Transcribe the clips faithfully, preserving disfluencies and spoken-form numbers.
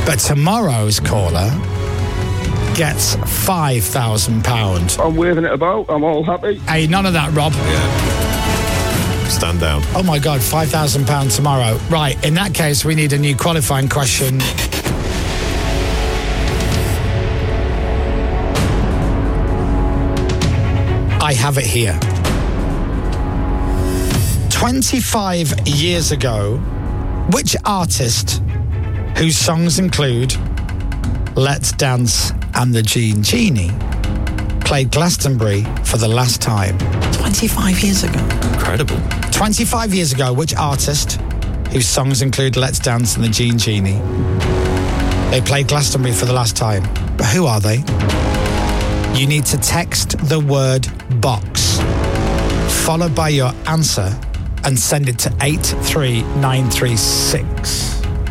But tomorrow's caller gets five thousand pounds. I'm waving it about. I'm all happy. Hey, none of that, Rob. Yeah. Stand down. Oh, my God, five thousand pounds tomorrow. Right, in that case, we need a new qualifying question. I have it here. twenty-five years ago, which artist whose songs include Let's Dance and the Gene Genie played Glastonbury for the last time? twenty-five years ago. Incredible. twenty-five years ago, which artist whose songs include Let's Dance and the Gene Genie they played Glastonbury for the last time? But who are they? You need to text the word box followed by your answer and send it to eight three nine three six.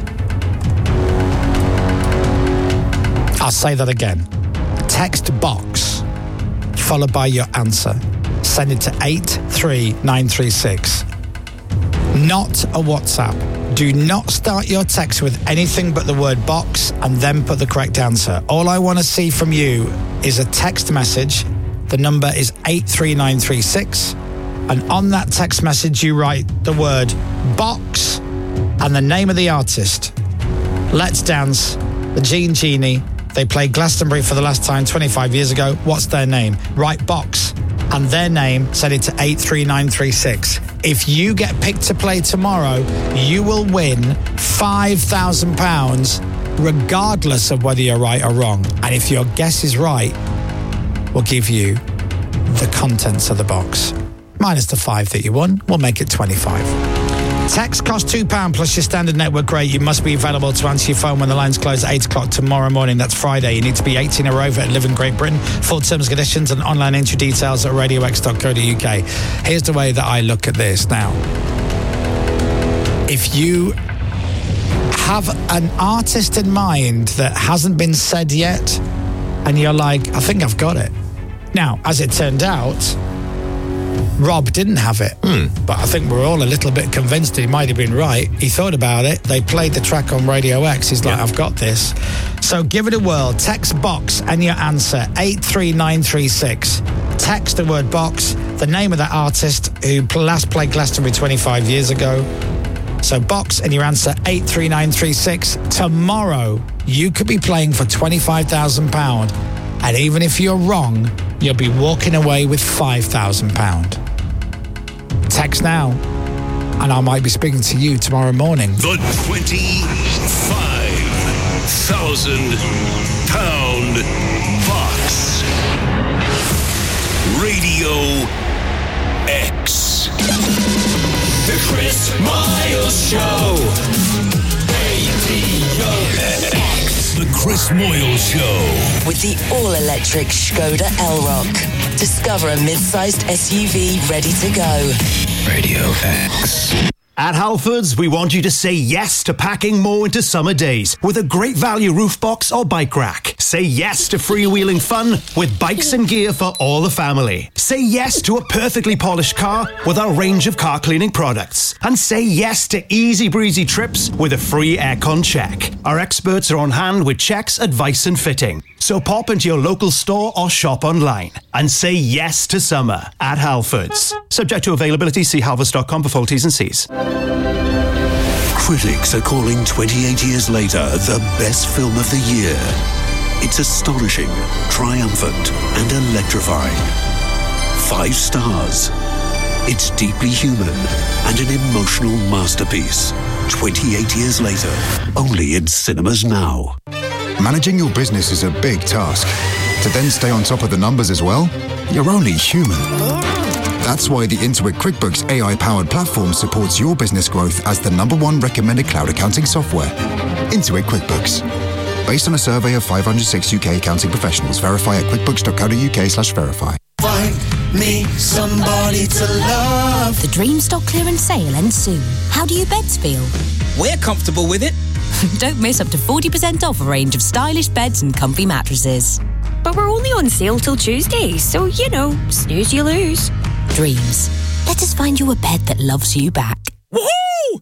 I'll say that again. Text box followed by your answer. Send it to eight three nine three six. Not a WhatsApp. Do not start your text with anything but the word box and then put the correct answer. All I want to see from you is a text message. The number is eight three nine three six. And on that text message, you write the word box and the name of the artist. Let's Dance, the Gene Genie. They played Glastonbury for the last time twenty-five years ago. What's their name? Write box and their name, send it to eight three nine three six. If you get picked to play tomorrow, you will win five thousand pounds regardless of whether you're right or wrong. And if your guess is right, we'll give you the contents of the box. Minus the five that you won, we'll make it twenty-five. Text costs two pounds plus your standard network rate. You must be available to answer your phone when the lines close at eight o'clock tomorrow morning. That's Friday. You need to be eighteen or over and live in Great Britain. Full terms, conditions and online entry details at radio x dot co dot u k. Here's the way that I look at this now. If you have an artist in mind that hasn't been said yet, and you're like, I think I've got it. Now, as it turned out, Rob didn't have it, mm. but I think we're all a little bit convinced he might have been right. He thought about it. They played the track on Radio X. He's like, yeah. I've got this. So give it a whirl. Text box and your answer, eight three nine three six. Text the word box, the name of that artist who last played Glastonbury twenty-five years ago. So box and your answer, eight three nine three six. Tomorrow, you could be playing for twenty-five thousand pounds. And even if you're wrong, you'll be walking away with five thousand pounds. Text now, and I might be speaking to you tomorrow morning. The twenty-five thousand pound box. Radio X. The Chris Miles Show. Radio X. The Chris Moyle Show. With the all-electric Skoda Elrock. Discover a mid-sized S U V ready to go. Radio X. At Halfords, we want you to say yes to packing more into summer days with a great value roof box or bike rack. Say yes to freewheeling fun with bikes and gear for all the family. Say yes to a perfectly polished car with our range of car cleaning products. And say yes to easy breezy trips with a free aircon check. Our experts are on hand with checks, advice and fitting. So pop into your local store or shop online and say yes to summer at Halfords. Subject to availability, see halfords dot com for full T's and C's. Critics are calling twenty-eight years later the best film of the year. It's astonishing, triumphant, and electrifying. Five stars. It's deeply human and an emotional masterpiece. twenty-eight years later, only in cinemas now. Managing your business is a big task. To then stay on top of the numbers as well, you're only human. That's why the Intuit QuickBooks A I-powered platform supports your business growth as the number one recommended cloud accounting software. Intuit QuickBooks. Based on a survey of five hundred six U K accounting professionals, verify at quickbooks dot co dot u k slash verify. Find me somebody to love. The Dream stock clearance sale ends soon. How do you beds feel? We're comfortable with it. Don't miss up to forty percent off a range of stylish beds and comfy mattresses. But we're only on sale till Tuesday, so, you know, snooze you lose. Dreams. Let us find you a bed that loves you back. Woohoo! Go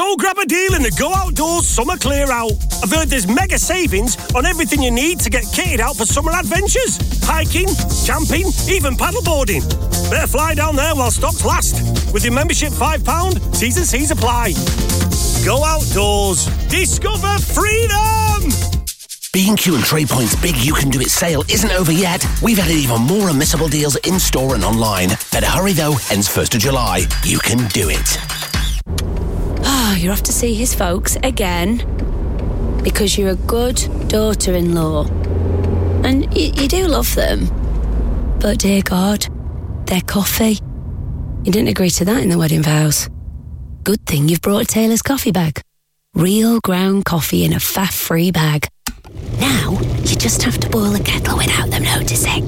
Go grab a deal in the Go Outdoors Summer Clear Out. I've heard there's mega savings on everything you need to get kitted out for summer adventures. Hiking, camping, even paddleboarding. Better fly down there while stocks last. With your membership five pounds, T's and C's apply. Go Outdoors. Discover freedom! B and Q and Trade Point's Big You Can Do It sale isn't over yet. We've added even more unmissable deals in-store and online. Better hurry though, ends first of July. You can do it. Ah, you're off to see his folks again. Because you're a good daughter-in-law. And y- you do love them. But dear God, their coffee. You didn't agree to that in the wedding vows. Good thing you've brought a Taylor's coffee bag. Real ground coffee in a faff-free bag. Now, you just have to boil the kettle without them noticing.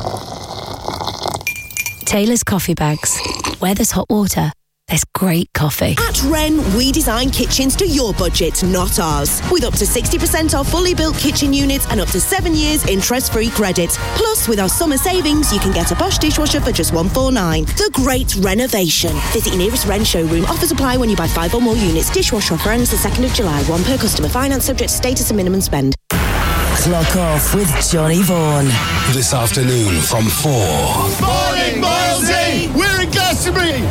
Taylor's coffee bags. Where there's hot water, there's great coffee. At Wren, we design kitchens to your budget, not ours. With up to sixty percent off fully built kitchen units and up to seven years interest-free credit. Plus, with our summer savings, you can get a Bosch dishwasher for just one hundred forty-nine pounds. The Great Renovation. Visit your nearest Wren showroom. Offers apply when you buy five or more units. Dishwasher offer ends the second of July. One per customer. Finance subject to status and minimum spend. Clock off with Johnny Vaughan. This afternoon from four. Morning, Milesy! We're in Glastonbury!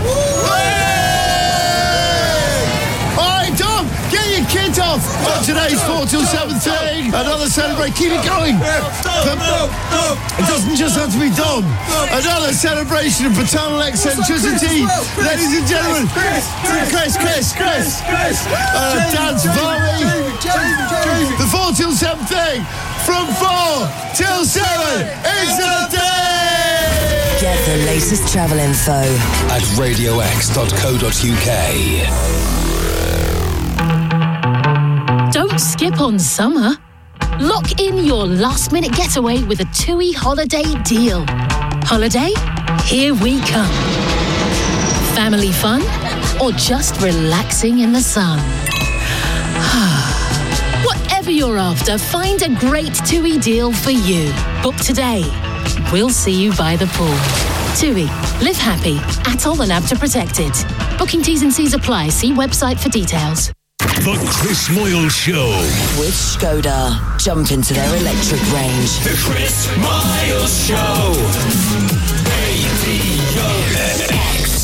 Alright, Dom, get your kit off on today's four till seven thing. Another celebrate. Keep it going. It doesn't just have to be Dom. Another celebration of paternal eccentricity. Ladies and gentlemen, Chris, Chris, Chris, Chris. Uh, Dad's Varley. The four till seven thing. From four till seven. It's a day. Get the latest travel info at radio x dot co dot u k. Don't skip on summer. Lock in your last-minute getaway with a TUI holiday deal. Holiday? Here we come. Family fun? Or just relaxing in the sun? Whatever you're after, find a great TUI deal for you. Book today. We'll see you by the pool. TUI. Live happy. Atoll and ABTA protected. Booking T's and C's apply. See website for details. The Chris Moyle Show. with Skoda. Jump into their electric range. The Chris Moyle Show. Radio X.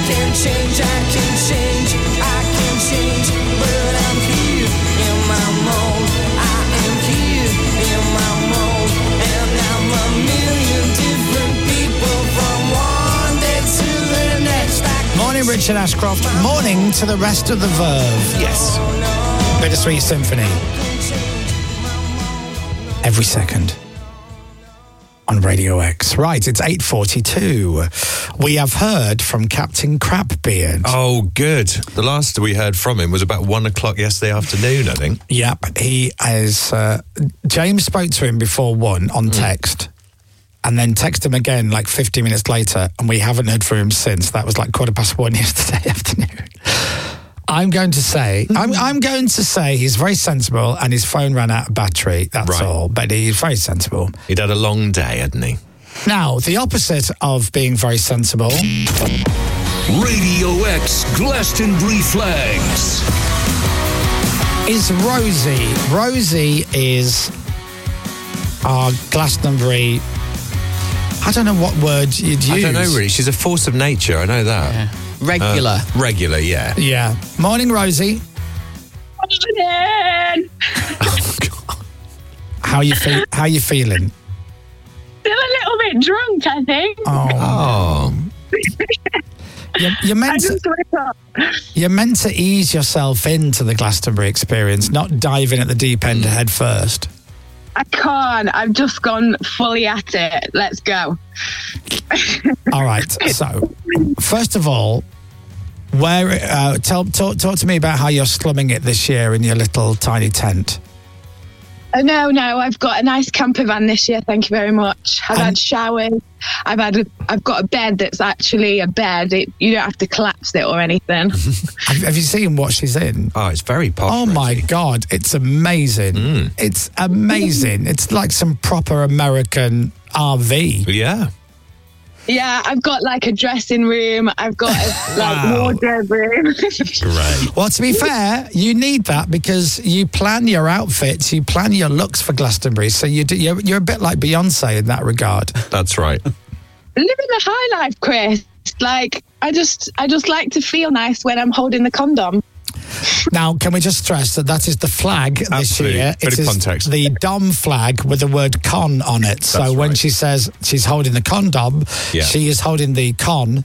can change, I can change, I can change, but I'm here in my mold. I am here in my mold, and I'm a million different people from one day to the next. Morning, Richard Ashcroft. Morning to the rest of the Verve. Yes. Bittersweet Symphony. Every second. On Radio X. Right, it's eight forty-two. We have heard from Captain Crapbeard. Oh, good. The last we heard from him was about one o'clock yesterday afternoon, I think. Yep, he is... Uh, James spoke to him before one on text, and then texted him again like fifty minutes later, and we haven't heard from him since. That was like quarter past one yesterday afternoon. I'm going to say, I'm, I'm going to say he's very sensible and his phone ran out of battery, that's Right. all. But he's very sensible. He'd had a long day, hadn't he? Now, the opposite of being very sensible... Radio X Glastonbury Flags. is Rosie. Rosie is our Glastonbury... I don't know what word you'd use. I don't know, really. She's a force of nature, I know that. Yeah. Regular. Uh, regular, yeah. Yeah. Morning, Rosie. Morning. How you feel? How you feeling? Still a little bit drunk, I think. Oh. You're, you're meant I to, just woke up. you're meant to ease yourself into the Glastonbury experience, not dive in at the deep end head first. I can't. I've just gone fully at it. Let's go. All right. So, first of all, where uh, tell talk talk to me about how you're slumming it this year in your little tiny tent. Oh, no, no. I've got a nice camper van this year. Thank you very much. I've had showers. I've had. A, I've got a bed that's actually a bed. It, you don't have to collapse it or anything. have, have you seen what she's in? Oh, it's very posh. Oh my God, it's amazing. Mm. It's amazing. It's like some proper American R V. Yeah. Yeah, I've got like a dressing room. I've got a like Wow. wardrobe room. Right. Well, to be fair, you need that because you plan your outfits, you plan your looks for Glastonbury. So you do, you're, you're a bit like Beyonce in that regard. That's right. Living the high life, Chris. Like I just, I just like to feel nice when I'm holding the condom. Now, can we just stress that that is the flag this Absolutely. year? Bit It of is context. the Dom flag with the word con on it. So That's when right. she says she's holding the condom, Yeah. she is holding the con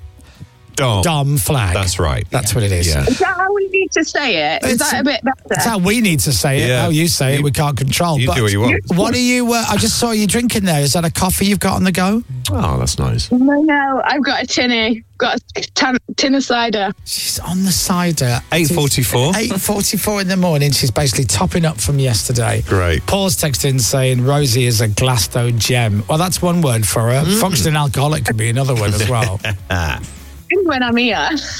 Dom. Dom flag. That's right. That's what it is. Yeah. Is that how we need to say it? Is It's- that a bit better? That's how we need to say it. Yeah. How you say it, we can't control. You but do what you want. What are you? Uh, I just saw you drinking there. Is that a coffee you've got on the go? Oh, that's nice. No, no, I've got a tinny, got a tin, tin of cider. She's on the cider. eight forty-four. eight forty-four in the morning. She's basically topping up from yesterday. Great. Paul's texting saying Rosie is a Glasto gem. Well, that's one word for her. Mm. Functioning alcoholic could be another one as well. When I'm here.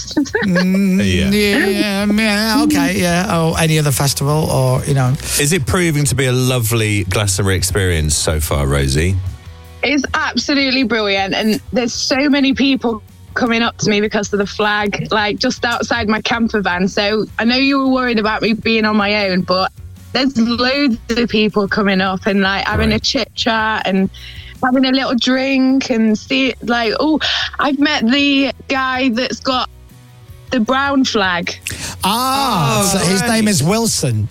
Mm, Yeah. yeah, yeah, okay, yeah. Oh, any other festival or, you know. Is it proving to be a lovely Glastonbury experience so far, Rosie? It's absolutely brilliant, and there's so many people coming up to me because of the flag, like just outside my camper van. So I know you were worried about me being on my own, but there's loads of people coming up and like having Right. a chit chat and having a little drink and see like, oh, I've met the guy that's got the brown flag. Ah, Oh, so his great. name is Wilson.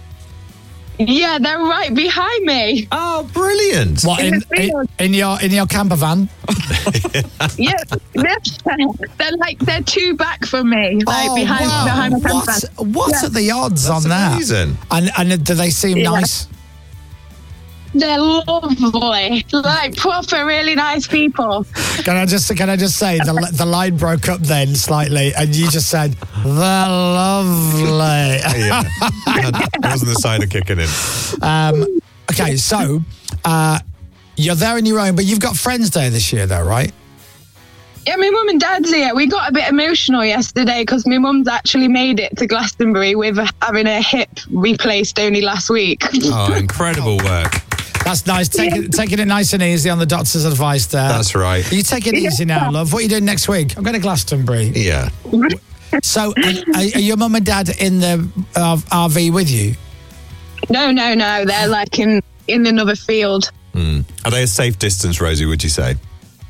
Yeah, they're right behind me. Oh, brilliant. What, in, in, in your in your camper van? Yeah, they're, they're like they're two back from me, like Oh, behind wow. behind my camper What, van. what Yeah. are the odds That's on that? amazing. And, and do they seem Yeah. nice? They're lovely, like proper, really nice people. Can I just can I just say the the line broke up then slightly, and you just said they're lovely. Yeah. It wasn't the cider kicking in. um, okay, so uh, you're there on your own, but you've got Friends Day this year, though, right? Yeah, my mum and dad's here. We got a bit emotional yesterday because my mum's actually made it to Glastonbury with having her hip replaced only last week. Oh, incredible work. That's nice. Take it, taking it nice and easy on the doctor's advice there. That's right. You take it easy now, love. What are you doing next week? I'm going to Glastonbury. Yeah. So, are, are your mum and dad in the uh, R V with you? No, no, no. They're like in, in another field. Mm. Are they a safe distance, Rosie, would you say?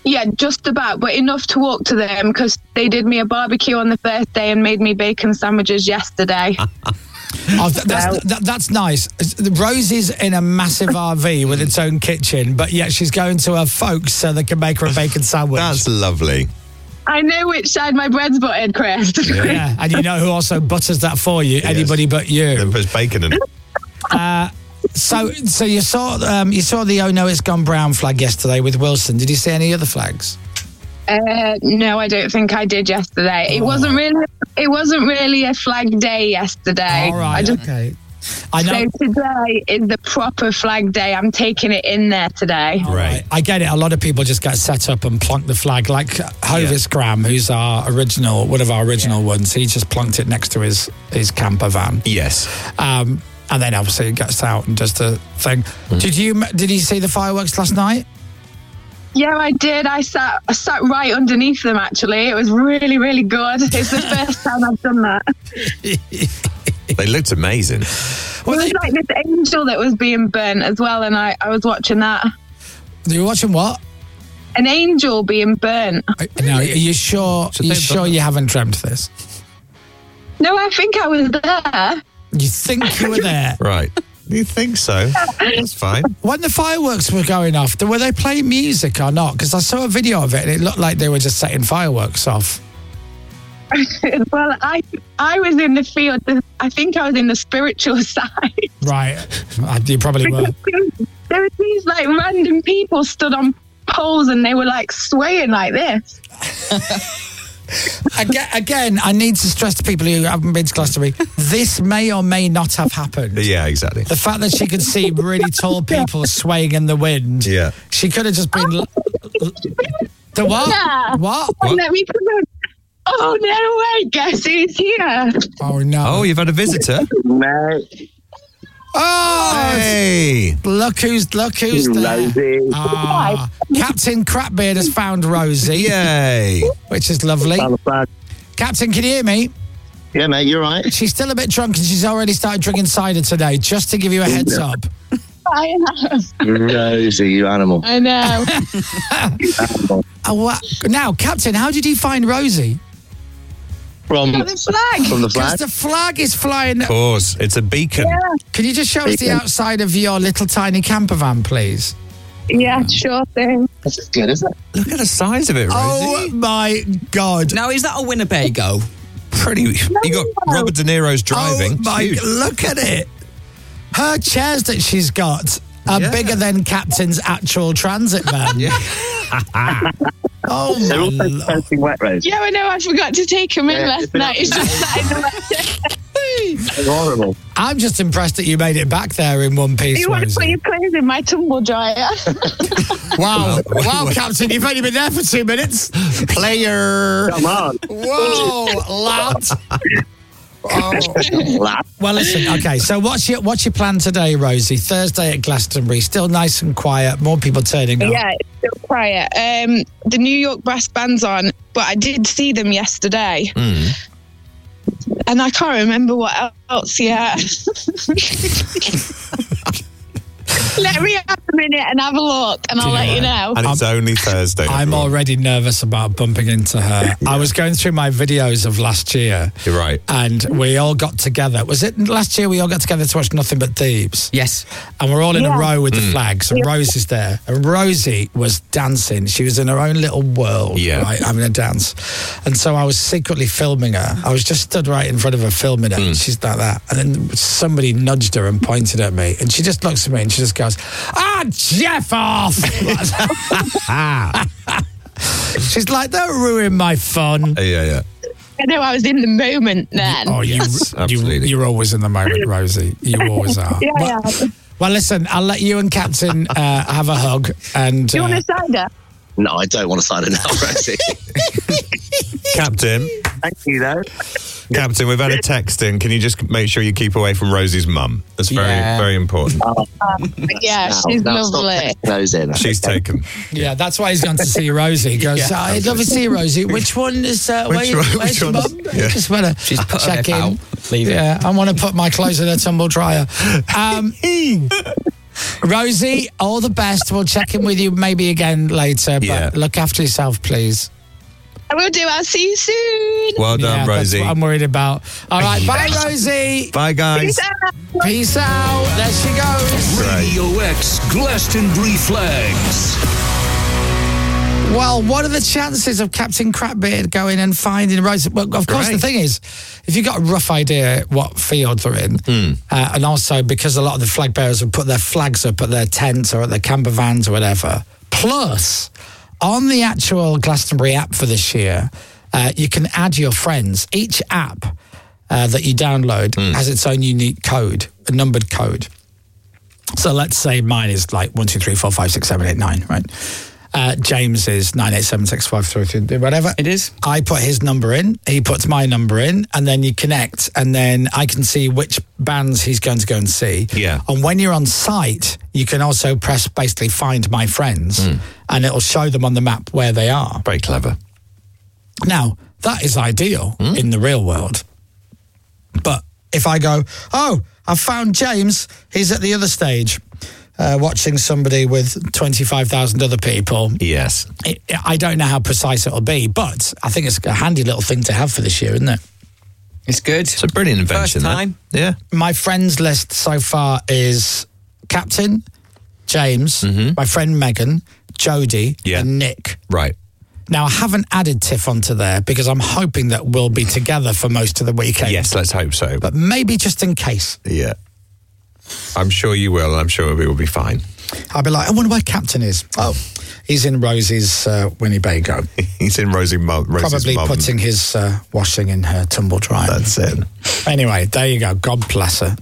Yeah, just about, but enough to walk to them because they did me a barbecue on the first day and made me bacon sandwiches yesterday. Oh, th- that's, th- that's nice. Rosie's in a massive R V with its own kitchen, but yet she's going to her folks so they can make her a bacon sandwich. That's lovely. I know which side my bread's buttered, Chris. Yeah, yeah. And you know who also butters that for you? Yes. Anybody but you. Then puts bacon in it. Uh, so, so you saw um, you saw the Oh No It's Gone Brown flag yesterday with Wilson. Did you see any other flags? Uh, no, I don't think I did yesterday. Oh. It wasn't really. It wasn't really a flag day yesterday. All right. I just, okay. I know. So today is the proper flag day. I'm taking it in there today. Right. I get it. A lot of people just get set up and plonk the flag. Like Hovis Graham, who's our original, one of our original yeah. ones, he just plonked it next to his, his camper van. Yes. Um, and then obviously it gets out and does the thing. Mm. Did you did you see the fireworks last night? Yeah, I did. I sat I sat right underneath them, actually. It was really, really good. It's the first time I've done that. They looked amazing. Well, it was like this angel that was being burnt as well, and I, I was watching that. You were watching what? An angel being burnt. Now, are you sure, are you, sure you haven't dreamt this? No, I think I was there. You think you were there? Right. You think so? That's fine. When the fireworks were going off, were they playing music or not? Because I saw a video of it and it looked like they were just setting fireworks off. Well, I I was in the field. I think I was in the spiritual side. Right. You probably were. There were these like random people stood on poles and they were like swaying like this. Again, again, I need to stress to people who haven't been to Glastonbury, this may or may not have happened. Yeah, exactly. The fact that she could see really tall people swaying in the wind. Yeah. She could have just been... Oh. The what? Yeah. What? what? Let me come on. Oh, no way. Guess who's here? Oh, no. Oh, you've had a visitor? No. Oh, hey! Look who's look who's there. Rosie. Ah, Captain Crapbeard has found Rosie. Yay! Which is lovely. Captain, can you hear me? Yeah, mate, you're right. She's still a bit drunk and she's already started drinking cider today, just to give you a heads Yeah. up. I know. Rosie, you animal. I know. You animal. Oh, what? Now, Captain, how did you find Rosie? From the flag. From the Because flag. the flag is flying. Of course, it's a beacon. Yeah. Can you just show us the Beacon. outside of your little tiny camper van, please? Yeah, sure thing. That's good, isn't it? Look at the size of it, Rosie. Oh, my God. Now, is that a Winnebago? Pretty. You got Robert De Niro's driving. Oh, my, Huge. look at it. Her chairs that she's got are Yeah. bigger than Captain's actual transit van. Yeah. Oh, They're my also Lord. soaking wet, Rosie. Yeah, I know. I forgot to take him in Yeah, last it's been- night. It's just sat in the wet. It's horrible. I'm just impressed that you made it back there in one piece, You want to put Rosie. your clothes in my tumble dryer? Wow. Wow, Captain, you've only been there for two minutes. Player. Come on. Whoa, lad. Oh. Lad. Well, listen. Okay, so what's your what's your plan today, Rosie? Thursday at Glastonbury, still nice and quiet. More people turning up. Yeah, it's still quiet. Um, the New York brass band's on, but I did see them yesterday. Mm. And I can't remember what else yet. Let me have a minute and have a look, and I'll Do you let know you what? know. And it's only Thursday. I'm everyone. already nervous about bumping into her. I was going through my videos of last year. You're right. And we all got together. Was it last year we all got together to watch Nothing But Thieves? Yes. And we're all in Yeah. a row with the Mm. flags, and Rosie's there. And Rosie was dancing. She was in her own little world, Yeah. right, having a dance. And so I was secretly filming her. I was just stood right in front of her filming her. Mm. And she's like that. And then somebody nudged her and pointed at me. And she just looks at me and she just goes, ah, Jeff off! She's like, don't ruin my fun. Yeah, yeah. I know I was in the moment then. Oh, you, Yes, you, absolutely. you're always in the moment, Rosie. You always are. Yeah, well, yeah. well, listen, I'll let you and Captain uh, have a hug. And Do you uh, want a cider? No, I don't want to sign it now, Rosie. Captain, Thank you, though. Captain, we've had a text in. Can you just make sure you keep away from Rosie's mum? That's very, Yeah. very important. Yeah, Now- she's now stop lovely. taking those in. She's taken. yeah, that's why he's gone to see Rosie. He goes, Yeah. I'd love to see Rosie. Which one is, uh, Which where you, one- where's which your one's- mum? yeah. Just want to She's put her check nip in. out. Leave it. Yeah, I want to put my clothes in a tumble dryer. Um, Rosie, all the best. We'll check in with you maybe again later, but Yeah. look after yourself, please. I will do. I'll see you soon. Well done, Yeah, Rosie. That's what I'm worried about. All right, bye, Rosie. Bye, guys. Peace out. Peace out. There she goes. Radio X Glastonbury flags. Well, what are the chances of Captain Crapbeard going and finding Rosie? Well, of course, Right. the thing is, if you've got a rough idea what field they're in, uh, and also because a lot of the flag bearers have put their flags up at their tents or at their camper vans or whatever, plus on the actual Glastonbury app for this year, uh, you can add your friends. Each app uh, that you download has its own unique code, a numbered code. So let's say mine is like one, two, three, four, five, six, seven, eight, nine, right? Uh, James is nine eight seven six five three three, whatever. It is. I put his number in, he puts my number in, and then you connect, and then I can see which bands he's going to go and see. Yeah. And when you're on site, you can also press basically find my friends, and it'll show them on the map where they are. Very clever. Now, that is ideal in the real world. But if I go, oh, I found James, he's at the other stage. Uh, watching somebody with twenty-five thousand other people. Yes. It, I don't know how precise it'll be, but I think it's a handy little thing to have for this year, isn't it? It's good. It's a brilliant invention. First that. time. Yeah. My friends list so far is Captain, James, my friend Megan, Jodie, Yeah. and Nick. Right. Now, I haven't added Tiff onto there because I'm hoping that we'll be together for most of the weekend. Yes, let's hope so. But maybe just in case. Yeah. I'm sure you will. I'm sure we will be fine. I'll be like, I wonder where Captain is. Oh, he's in Rosie's uh, Winnebago. He's in Rosie Mo- Rosie's Probably mum. putting his uh, washing in her tumble dryer. That's it. Anyway, there you go. God bless her.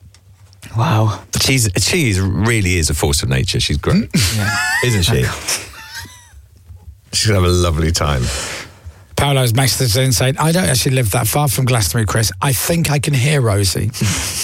Wow. She's she really is a force of nature. She's great, isn't she? She's gonna have a lovely time. Paolo's messaged in saying, I don't actually live that far from Glastonbury, Chris. I think I can hear Rosie.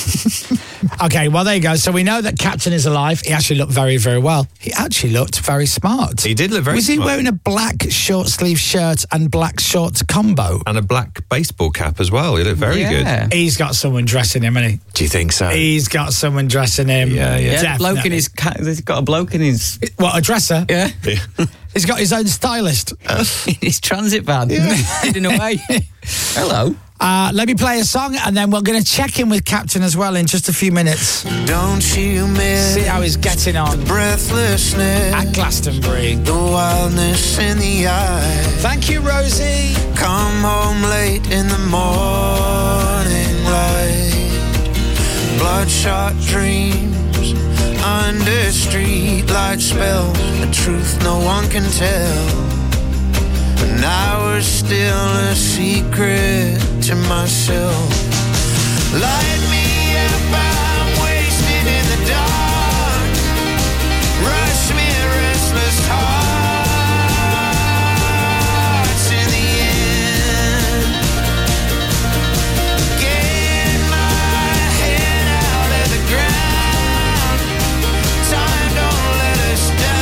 Okay, well, there you go. So we know that Captain is alive. He actually looked very, very well. He actually looked very smart. He did look very Was he smart. wearing a black short sleeve shirt and black shorts combo? And a black baseball cap as well. He looked very Yeah. good. He's got someone dressing him, hasn't Do you think so? he? He's got someone dressing him. Yeah, yeah. Yeah, Definitely. bloke in his ca- he's got a bloke in his What, a dresser? yeah Yeah. He's got his own stylist. in his transit van hidden away. Hello. Uh, let me play a song and then we're going to check in with Captain as well in just a few minutes. Don't you miss See how he's getting on breathlessness, at Glastonbury. the wildness in the eye? Thank you, Rosie. Come home late in the morning light, bloodshot dreams under streetlight spells, a truth no one can tell. And I was still a secret to myself. Light me up, I'm wasted in the dark. Rush me, restless hearts in the end. Get my head out of the ground. Time don't let us down.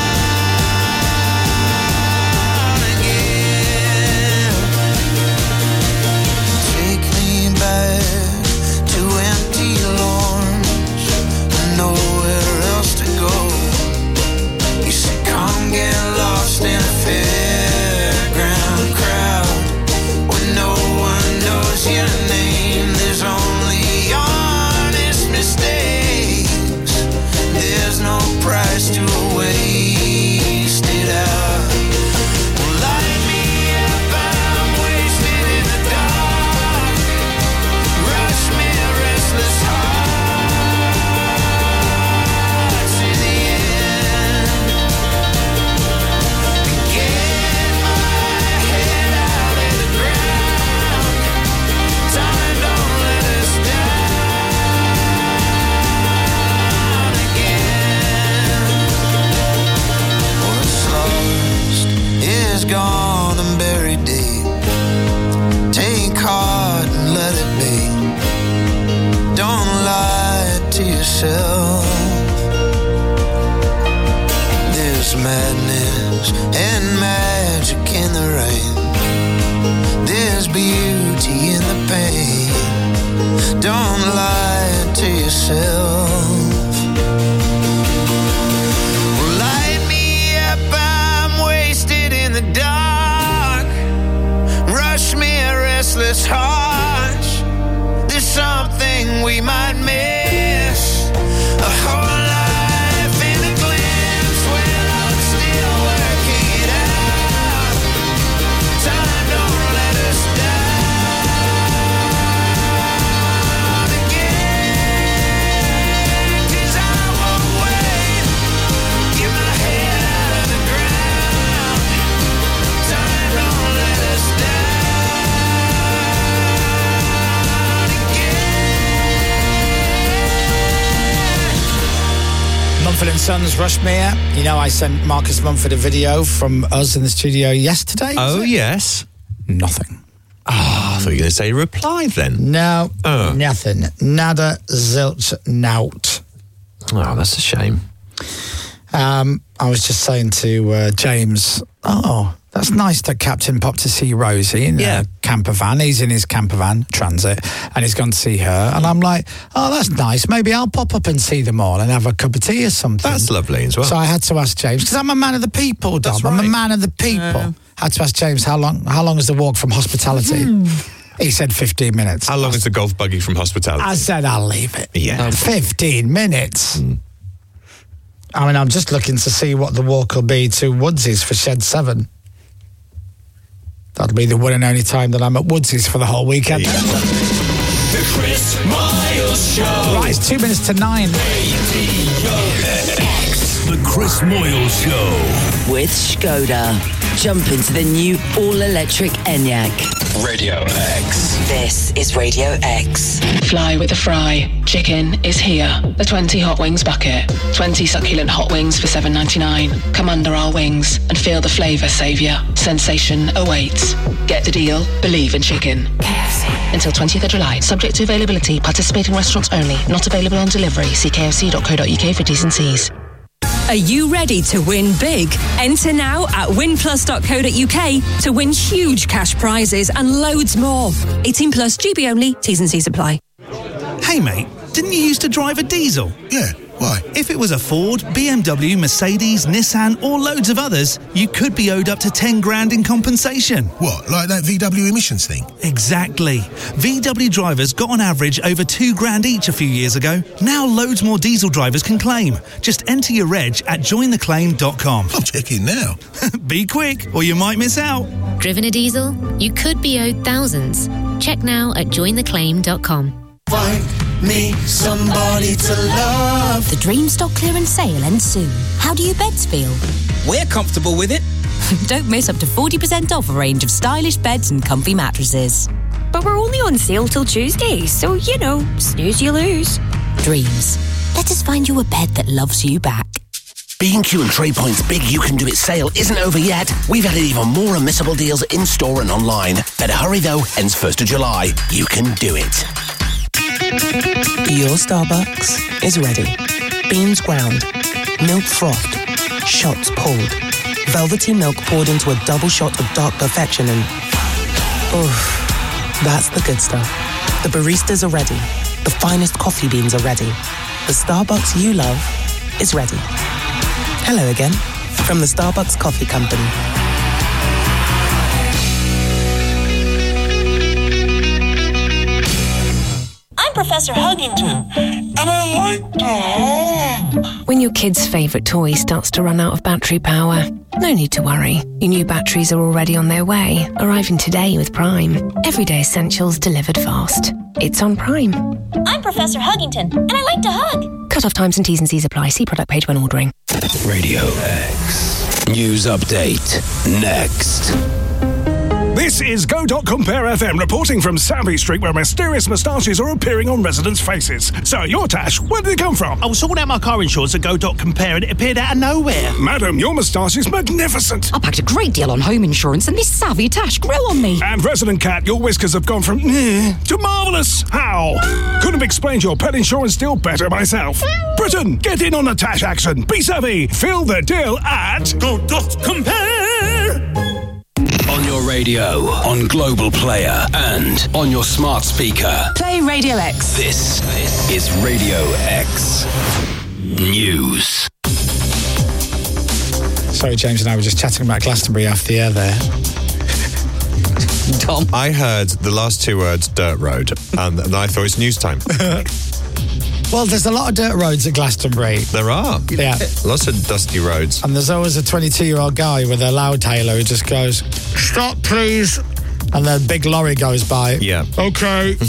Back to empty lawns, nowhere else to go. You said, come get lost in a fairground crowd where no one knows your name. There's only honest mistakes. There's no price to waste it out. Light me up, I'm wasted in the dark. Rush me, restless hearts in the end. Get my head out of the ground. Time don't let us down again. What's lost is gone and buried deep. Take heart and let it be. Don't lie to yourself. There's madness and magic in the rain. There's beauty in the pain. Don't lie to yourself. Mumford and Sons, Rushmere. You know, I sent Marcus Mumford a video from us in the studio yesterday. Oh, yes. Nothing. Oh, I thought you were going to say reply then. No, Oh. nothing. Nada, zilch, nout. Oh, that's a shame. Um, I was just saying to uh, James, oh, that's nice that Captain popped to see Rosie in Yeah. a camper van. He's in his camper van, Transit, and he's gone to see her. And I'm like, oh, that's nice. Maybe I'll pop up and see them all and have a cup of tea or something. That's lovely as well. So I had to ask James, because I'm a man of the people, Dom. That's I'm a right. man of the people. Yeah. I had to ask James, how long How long is the walk from hospitality? He said fifteen minutes. How long is the golf buggy from hospitality? I said, I'll leave it. Yeah. fifteen minutes. Mm. I mean, I'm just looking to see what the walk will be to Woodsy's for Shed seven. That'll be the one and only time that I'm at Woodsy's for the whole weekend. The Chris Miles Show. Right, it's two minutes to nine. The Chris Moyles Show. With Skoda. Jump into the new all-electric Enyaq. Radio X. This is Radio X. Fly with the fry. Chicken is here. The twenty hot wings bucket. twenty succulent hot wings for seven ninety-nine. Come under our wings and feel the flavour saviour. Sensation awaits. Get the deal. Believe in chicken. K F C. Until twentieth of July. Subject to availability. Participating restaurants only. Not available on delivery. See k f c dot co dot u k for T's and C's. Are you ready to win big? Enter now at win plus dot co dot u k to win huge cash prizes and loads more. eighteen plus, G B only, T's and C's apply. Hey mate, didn't you used to drive a diesel? Yeah, why? If it was a Ford, B M W, Mercedes, Nissan or loads of others, you could be owed up to ten grand in compensation. What, like that V W emissions thing? Exactly. V W drivers got on average over two grand each a few years ago. Now loads more diesel drivers can claim. Just enter your reg at join the claim dot com. I'm checking now. Be quick or you might miss out. Driven a diesel? You could be owed thousands. Check now at join the claim dot com. Find me somebody to love. The Dream stock clearance sale ends soon. How do you beds feel? We're comfortable with it. Don't miss up to forty percent off a range of stylish beds and comfy mattresses. But we're only on sale till Tuesday, so, you know, snooze you lose. Dreams. Let us find you a bed that loves you back. B and Q and Trade Point's big You Can Do It sale isn't over yet. We've added even more unmissable deals in-store and online. Better hurry though, ends first of July. You can do it. Your Starbucks is ready. Beans ground, milk frothed, shots pulled, velvety milk poured into a double shot of dark perfection and... oof, that's the good stuff. The baristas are ready. The finest coffee beans are ready. The Starbucks you love is ready. Hello again, from the Starbucks Coffee Company. I'm Professor Huggington, and I like to... When your kid's favourite toy starts to run out of battery power, no need to worry. Your new batteries are already on their way, arriving today with Prime. Everyday essentials delivered fast. It's on Prime. I'm Professor Huggington, and I like to hug. Cut-off times and T's and C's apply. See product page when ordering. Radio X. News update. Next. This is Go dot Compare F M reporting from Savvy Street, where mysterious moustaches are appearing on residents' faces. So, your Tash, where did it come from? I was sorting out my car insurance at Go dot Compare and it appeared out of nowhere. Madam, your moustache is magnificent. I packed a great deal on home insurance and this savvy Tash grew on me. And Resident Cat, your whiskers have gone from eh to marvellous. How? Couldn't have explained your pet insurance deal better myself. Britain, get in on the Tash action. Be savvy. Fill the deal at Go dot Compare. On your radio, on Global Player, and on your smart speaker. Play Radio X. This is Radio X News. Sorry, James and I were just chatting about Glastonbury off the air there. Tom? I heard the last two words, dirt road, and, and I thought it's news time. Well, there's a lot of dirt roads at Glastonbury. There are. Yeah. Lots of dusty roads. And there's always a twenty-two-year-old guy with a loud hailer who just goes, stop, please. And the big lorry goes by. Yeah. Okay.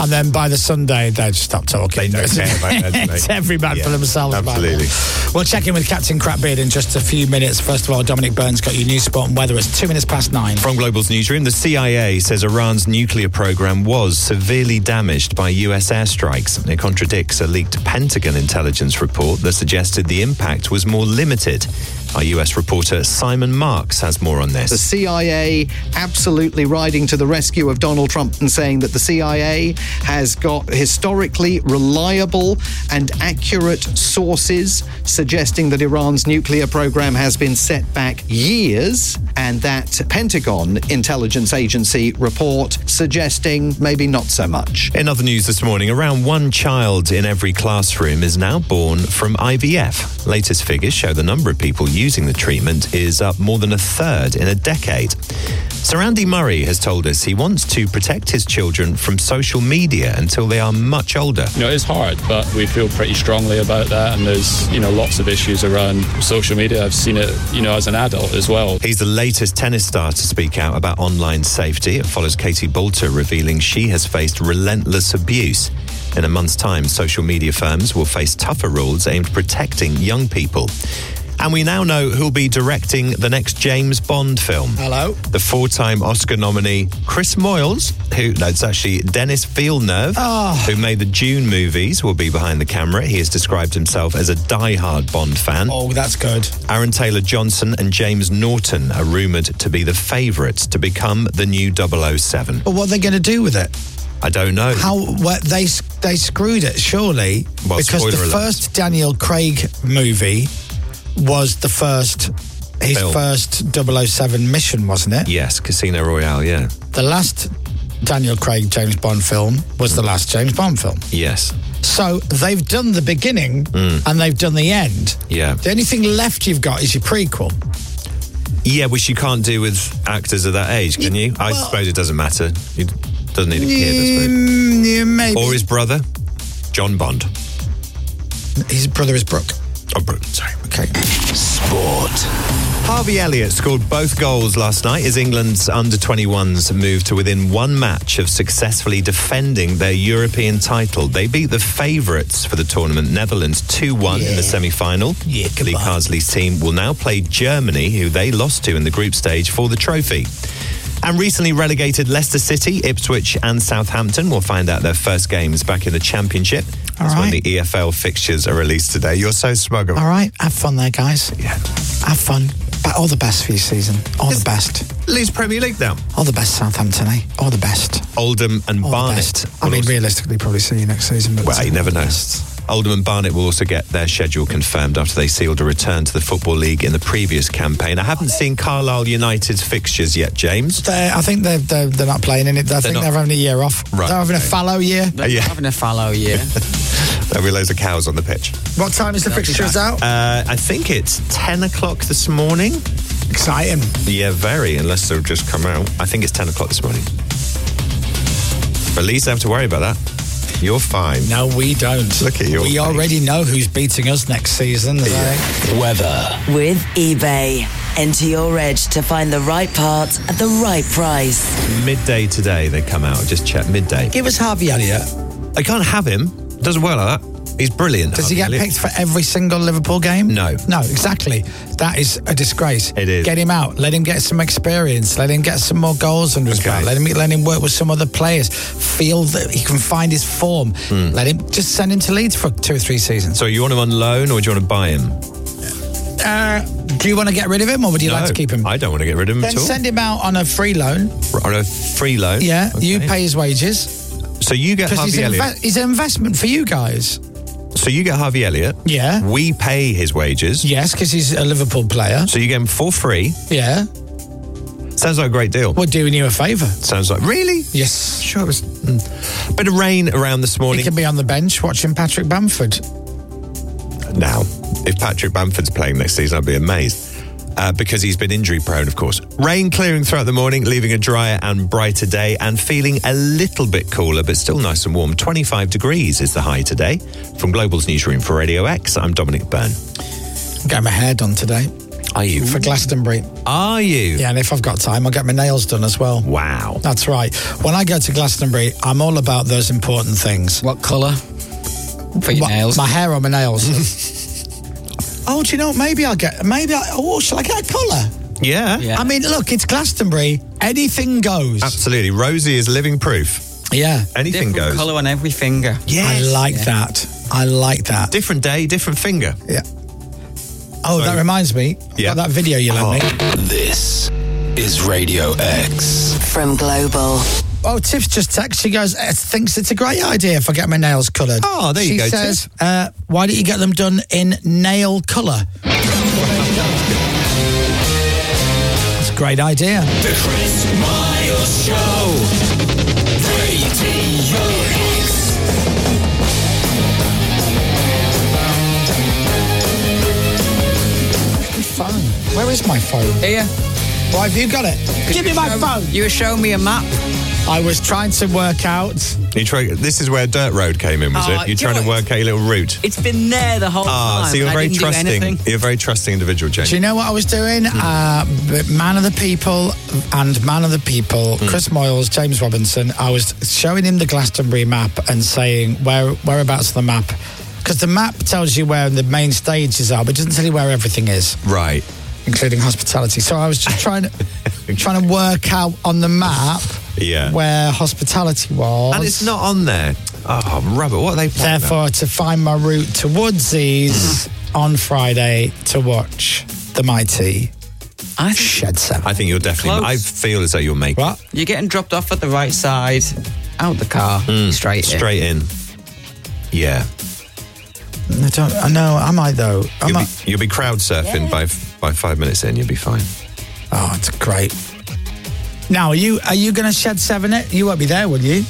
And then by the Sunday, they just stop talking. They don't care about that, do they? It's every man Yeah, for themselves. absolutely. We'll check in with Captain Crapbeard in just a few minutes. First of all, Dominic Burns got your news spot and weather. It's two minutes past nine. From Global's newsroom, the C I A says Iran's nuclear program was severely damaged by U S airstrikes. It contradicts a leaked Pentagon intelligence report that suggested the impact was more limited. Our U S reporter Simon Marks has more on this. The C I A absolutely riding to the rescue of Donald Trump and saying that the C I A has got historically reliable and accurate sources suggesting that Iran's nuclear program has been set back years, and that Pentagon intelligence agency report suggesting maybe not so much. In other news this morning, around one child in every classroom is now born from I V F. Latest figures show the number of people using the treatment is up more than a third in a decade. Sir Andy Murray has told us he wants to protect his children from social media until they are much older. You know, it's hard, but we feel pretty strongly about that, and there's, you know, lots of issues around social media. I've seen it, you know, as an adult as well. He's the latest tennis star to speak out about online safety. It follows Katie Boulter revealing she has faced relentless abuse. In a month's time, social media firms will face tougher rules aimed at protecting young people. And we now know who'll be directing the next James Bond film. Hello. The four-time Oscar nominee Chris Moyles, who, no, it's actually Dennis Villeneuve, oh. who made the Dune movies, will be behind the camera. He has described himself as a die-hard Bond fan. Oh, that's good. Aaron Taylor-Johnson and James Norton are rumoured to be the favourites to become the new double oh seven. But what are they going to do with it? I don't know. How what, they they screwed it, surely, Well, because the spoiler alert. first Daniel Craig movie was the first, his Film. first double oh seven mission, wasn't it? Yes, Casino Royale, yeah. The last Daniel Craig James Bond film was the last James Bond film. Yes. So they've done the beginning Mm. and they've done the end. Yeah. The only thing left you've got is your prequel. Yeah, which you can't do with actors of that age, can you? I suppose it doesn't matter. He doesn't need a kid, I suppose. Mm, yeah, maybe. Or his brother, John Bond. His brother is Brooke. Oh, Brooke, sorry. Okay. Sport. Harvey Elliott scored both goals last night as England's under twenty-ones moved to within one match of successfully defending their European title. They beat the favourites for the tournament, Netherlands, two one in the semi-final. Yeah, Lee Carsley's team will now play Germany, who they lost to in the group stage, for the trophy. And recently relegated Leicester City, Ipswich and Southampton will find out their first games back in the Championship. That's All when right. the E F L fixtures are released today. You're so smug. All right, have fun there, guys. Yeah. Have fun. But all the best for your season. All the best. Leeds Premier League now. All the best, Southampton, eh? All the best. Oldham and All the Barnet. best. I mean, realistically, probably see you next season. But Well, you never know. Oldham and Barnet will also get their schedule confirmed after they sealed a return to the Football League in the previous campaign. I haven't seen Carlisle United's fixtures yet, James. They're, I think they're, they're they're not playing in it. I think not- they're having a year off. Right, They're having okay. a fallow year. Uh, yeah. Having a fallow year. There'll be loads of cows on the pitch. What time is the fixtures out? Uh, I think it's ten o'clock this morning. Exciting. Yeah, very, unless they'll just come out. I think it's ten o'clock this morning. But at least I don't have to worry about that. You're fine. No, we don't. Look at you. We already know who's beating us next season. Yeah. Weather. With eBay. Enter your edge to find the right part at the right price. Midday today they come out. Just check midday. Give us Harvey Elliott. I can't have him. Doesn't work like that. He's brilliant. Does he Harvey get Elliott. picked for every single Liverpool game? No. No, exactly. That is a disgrace. It is. Get him out. Let him get some experience. Let him get some more goals under his Okay. belt. Let him let him work with some other players. Feel that he can find his form. Hmm. Let him just send him to Leeds for two or three seasons. So you want him on loan or do you want to buy him? Uh, do you want to get rid of him or would you No, like to keep him? I don't want to get rid of him Then at all. send him out on a free loan. On a free loan? Yeah, you Okay. pay his wages. So you get Because Harvey he's, an Elliott. inve- he's an investment for you guys. So you get Harvey Elliott. Yeah. We pay his wages. Yes, because he's a Liverpool player. So you get him for free. Yeah. Sounds like a great deal. We're doing you a favour. Sounds like really? Yes. Sure. It was mm. bit of rain around this He morning. can be on the bench watching Patrick Bamford. Now, if Patrick Bamford's playing next season, I'd be amazed. Uh, because he's been injury prone, of course. Rain clearing throughout the morning, leaving a drier and brighter day and feeling a little bit cooler, but still nice and warm. twenty-five degrees is the high today. From Global's newsroom for Radio X, I'm Dominic Byrne. I'm getting my hair done today. Are you? For Glastonbury. Are you? Yeah, and if I've got time, I'll get my nails done as well. Wow. That's right. When I go to Glastonbury, I'm all about those important things. What colour? For your What, nails? My hair or my nails? Oh, do you know what? Maybe I'll get... Maybe I... Oh, shall I get a colour? Yeah. Yeah. I mean, look, it's Glastonbury. Anything goes. Absolutely. Rosie is living proof. Yeah. Anything Different goes. colour on every finger. Yes. I like Yeah. that. I like that. Different day, different finger. Yeah. Oh, that reminds me. Yeah. About that video you lent me. This is Radio X. From Global. Oh, Tiff's just texted. She goes, "I thinks it's a great idea if I get my nails coloured." Oh, there you she go, She says, uh, why don't you get them done in nail colour? It's a great idea. The Chris Miles Show. Radio X. Phone. Where is my phone? Here. Why have you got it? Give me my Show- phone. You were showing me a map. I was trying to work out. You try, this is where Dirt Road came in, was Oh, it? You're do you trying know to what? work out your little route. It's been there the whole Ah, time. so you're I very didn't do trusting. anything. You're a very trusting individual, Jane. Do you know what I was doing? Hmm. Uh, but man of the people and man of the people, Hmm. Chris Moyles, James Robinson. I was showing him the Glastonbury map and saying where whereabouts on the map, because the map tells you where the main stages are, but it doesn't tell you where everything is, Right. including hospitality. So I was just trying to trying to work out on the map Yeah. where hospitality was, And it's not on there. Oh, rubber. What are they playing? Therefore, to find my route to Woodsies on Friday to watch the mighty I think Shed Seven. I think you're definitely. Close. I feel as though you'll make What? you're getting dropped off at the right side, out the car, straight in. straight in. Yeah. I don't. I know. Am I though? Am You'll I? be, you'll be crowd surfing by f- by five minutes in. You'll be fine. Oh, it's great. Now, are you are you going to Shed Seven it? You won't be there, will you?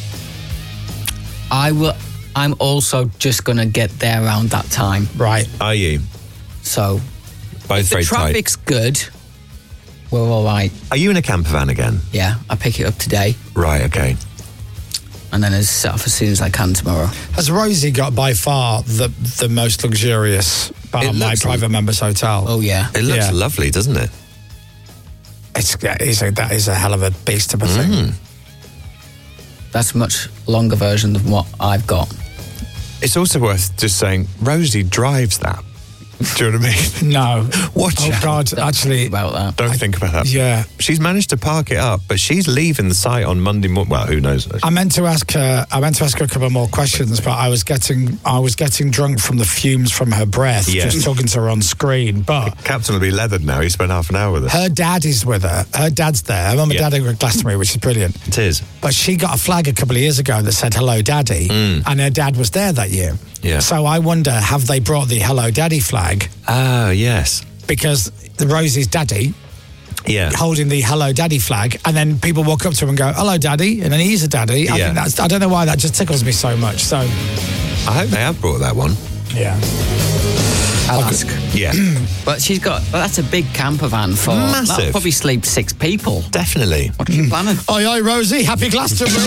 I will. I'm also just going to get there around that time. Right. Are you? So, Both if the very tight. traffic's good, we're all right. Are you in a camper van again? Yeah, I pick it up today, Right. Okay. and then it's set off as soon as I can tomorrow. Has Rosie got by far the the most luxurious part It of my looks private members hotel? Oh yeah, It looks Yeah. lovely, doesn't it? It's, it's a, that is a hell of a beast of a thing. Mm. that's a much longer version of what I've got. It's also worth just saying Rosie drives that. Do you know what I mean? No. Watch Oh out. God! Actually, About that. Don't think about that. yeah. She's managed to park it up, but she's leaving the site on Monday morning. Well, who knows? I meant to ask her. I meant to ask her a couple more questions, but I was getting. I was getting drunk from the fumes from her breath, Yeah. just talking to her on screen. But Captain will be leathered now. He spent half an hour with her. her dad is with her. Her dad's there. Her mum and Yeah. dad are at Glastonbury, which is brilliant. It is. But she got a flag a couple of years ago that said "Hello, Daddy," and her dad was there that year. Yeah. So I wonder, have they brought the "Hello, Daddy" flag? Ah, yes. Because the Rosie's daddy Yeah. holding the "Hello, Daddy" flag, and then people walk up to him and go, "Hello, Daddy," and then he's a daddy. I Yeah. think that's. I don't know why that just tickles me so much. So, I hope they have brought that one. yeah. I'll ask. Yeah. But she's got. Well, that's a big camper van for. Massive. That'll probably sleep six people. Definitely. What are you planning? Oi, oi, Rosie, happy Glastonbury.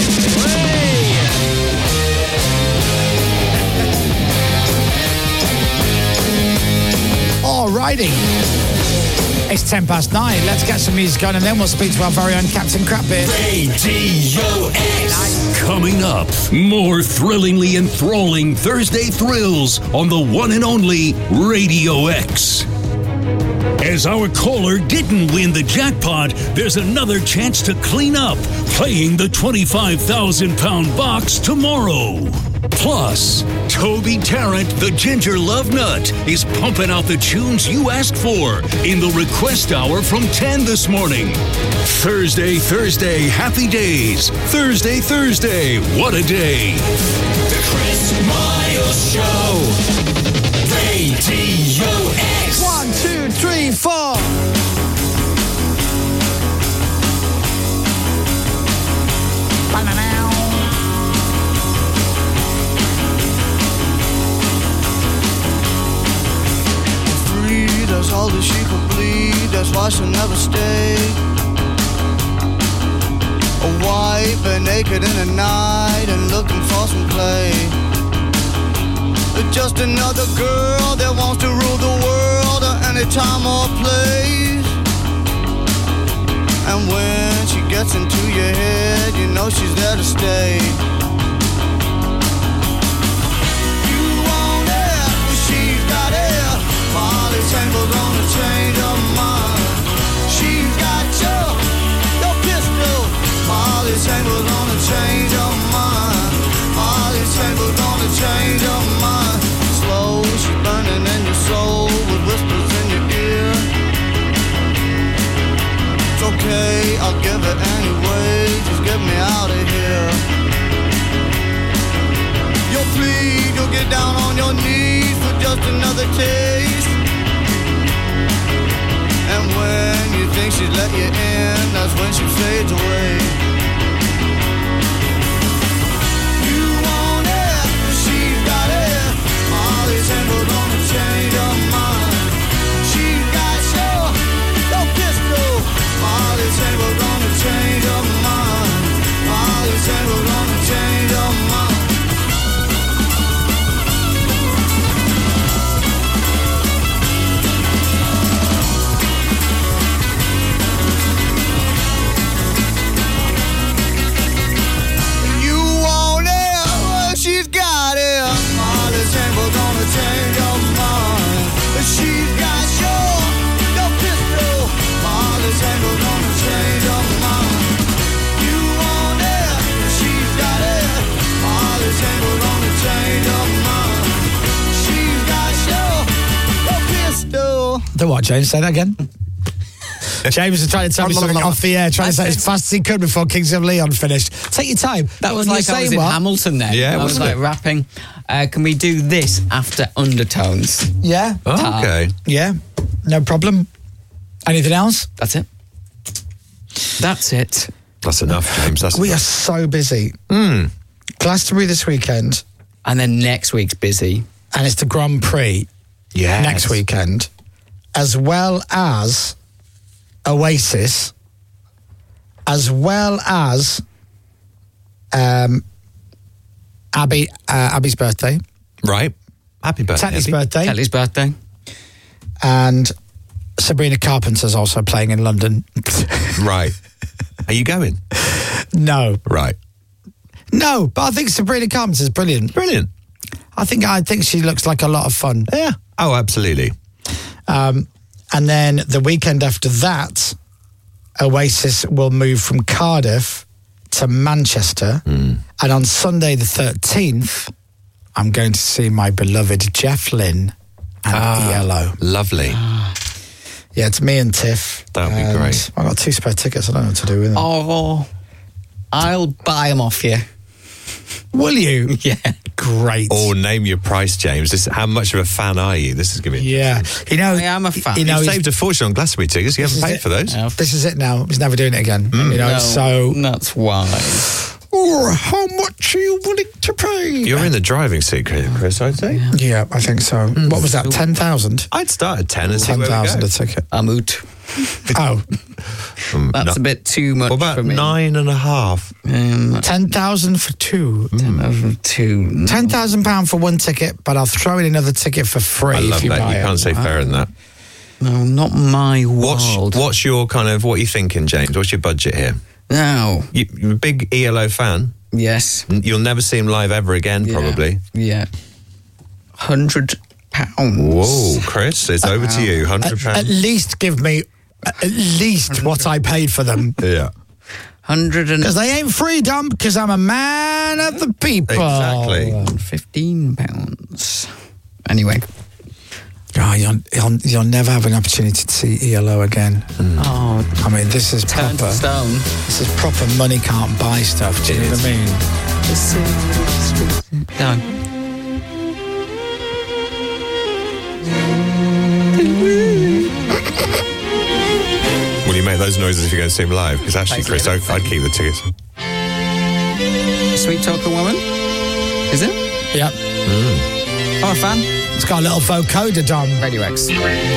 Alrighty. It's ten past nine. Let's get some music on and then we'll speak to our very own Captain Crapbeard. Radio X. Coming up, more thrillingly enthralling Thursday thrills on the one and only Radio X. As our caller didn't win the jackpot, there's another chance to clean up, playing the twenty-five thousand pound box tomorrow. Plus, Toby Tarrant, the Ginger Love Nut, is pumping out the tunes you asked for in the request hour from ten this morning. Thursday, Thursday, happy days. Thursday, Thursday, what a day. The Chris Miles Show. Radio X. One, two, three, four. Free, that's all that she could bleed. That's why she'll never stay. A wife, but naked in the night and looking for some play. Just another girl that wants to rule the world, and any time or place. And when she gets into your head, you know she's there to stay. You want it, but she's got it. Molly Tangle's gonna change her mind. She's got your, your pistol. Molly Tangle's gonna change her mind. Molly Tangle's gonna change her mind. Slow, she's burning in your soul with whispers in your ear. It's okay, I'll give it anyway. Just get me out of here. You'll plead, you'll get down on your knees for just another taste. And when you think she's let you in, that's when she fades away. You want it, she's got it. Molly Tangle's gonna change her mind. She's got your, your pistol. Molly Tangle's gonna change her mind. Molly Tangle's gonna change her mind. You want it, well, she's got it. Molly Tangle's gonna change her mind. She's got your, your pistol. Molly Tangle's gonna change her mind. You want it, she's got it. Molly Tangle's gonna change her mind. She's got your, your pistol. The what, James? Say that again. James was trying to tell me something off the air, trying to say it as fast as he could before Kings of Leon finished. Take your time. That was You like I say was in what? Hamilton then. Yeah, I was wasn't like it? rapping. Uh, can we do this after undertones? Yeah. Oh, okay. Yeah. No problem. Anything else? That's it. That's it. That's enough, James. That's We are enough. so busy. Mm. Glastonbury this weekend, And then next week's busy. and it's the Grand Prix Yes. next weekend, as well as Oasis, as well as um, Abby, uh, Abby's birthday, Right. Happy birthday. Tetley's Abby. birthday, Tetley's birthday. and Sabrina Carpenter's also playing in London. Right. Are you going? No, Right. no, but I think Sabrina Carpenter's brilliant. Brilliant. I think I think she looks like a lot of fun. Yeah. Oh, absolutely. Um, and then the weekend after that, Oasis will move from Cardiff to Manchester. Mm. And on Sunday the thirteenth, I'm going to see my beloved Jeff Lynne and Ah, E L O. Lovely. Yeah, it's me and Tiff. That would be And great. I've got two spare tickets. I don't know what to do with them. Oh, I'll buy them off you. Will you? Yeah. Great. Or name your price, James. This, how much of a fan are you? This is going to be. Yeah. You know, I am a fan. You know, You've he's- saved a fortune on Glastonbury tickets. You haven't This is paid it. for those. Yeah. this is it now. He's never doing it again. You know, No, so. that's why. Oh, how much are you willing to pay? You're in the driving seat, Chris, I'd say. Yeah, I think so. What was that? Ten thousand. I'd start at ten and see Ten where we thousand go. a ticket. I'm out. Oh, Um, That's no- a bit too much What about for me. nine and a half? Um, ten thousand for two. ten thousand two. Ten thousand pound for one ticket, but I'll throw in another ticket for free I love if you that. buy You it. can't say fairer than that. No, not my What's, world. what's your kind of, what are you thinking, James? What's your budget here? Now, You, you're a big E L O fan. yes. You'll never see him live ever again, Yeah. probably. Yeah. Hundred pounds. Whoa, Chris, it's over to you. Hundred At, at pounds. least give me at least what I paid for them. Yeah, Hundred and Because they ain't free, dumb, because I'm a man of the people. exactly. fifteen pounds. Anyway. Oh, you'll, you'll, you'll never have an opportunity to see E L O again. Oh, I mean, this is turn to proper. stone. This is proper money can't buy stuff. Do you know what I mean? Done. Will you make those noises if you're going to see him live? Because actually, Thanks, Chris, David. I'd, I'd keep the tickets. Sweet talking woman. Is it? Yep. I'm a fan. It's got a little vocoder, Dom. Radio X.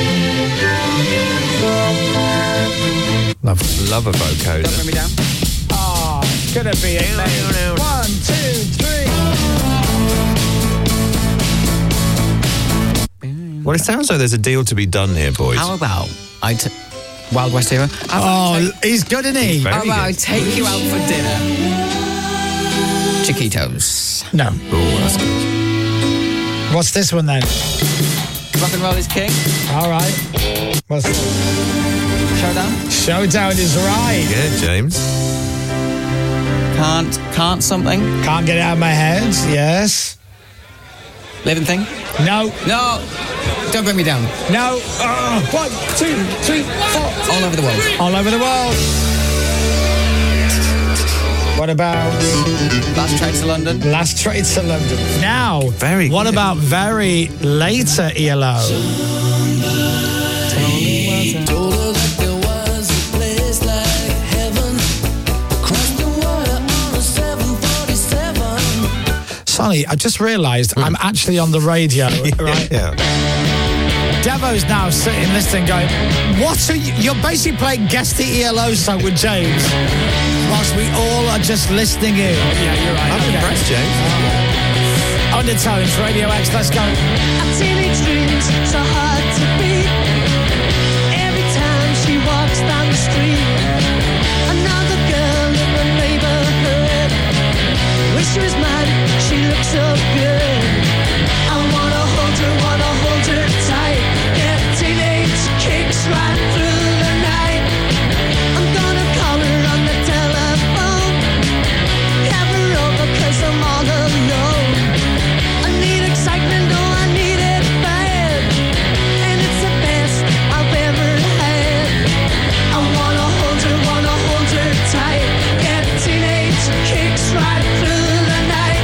Love. Love a vocoder. Don't bring me down. Oh, it's going to be amazing. One, two, three. Well, it sounds like there's a deal to be done here, boys. How about I t- Wild West Hero? Oh, he's good, isn't he? How about I take you out for dinner? Chiquitos. No. Oh, that's good. What's this one then? Rock and Roll is King. All right. What's Showdown? Showdown is right. Yeah, James. Can't, can't something? Can't get it out of my head, yes. Living Thing? No. No. Don't bring me down. No. Oh, one, two, three, four. All over the world. All over the world. What about Last Train to London? Last Train to London. Now, very what good. about very later E L O? Told her that there was a place like heaven across the water on a seven forty-seven. Sonny, I just realised I'm actually on the radio, right? Yeah. Devo's now sitting listening going, what are you? You're basically playing Guess the E L O song with James whilst we all are just listening in. Yeah, you're right. I'm okay. impressed, James. Undertones, Radio X, let's go. Our teenage dreams so hard to beat. Every time she walks down the street, another girl in the neighborhood. Wish she was mine, she looks so good. I wanna hold her, wanna hold her tight. Get teenage kicks right through the night. I'm gonna call her on the telephone. Have her over 'cause I'm all alone. I need excitement, no, I need it bad. And it's the best I've ever had. I wanna hold her, wanna hold her tight. Get teenage kicks right through the night.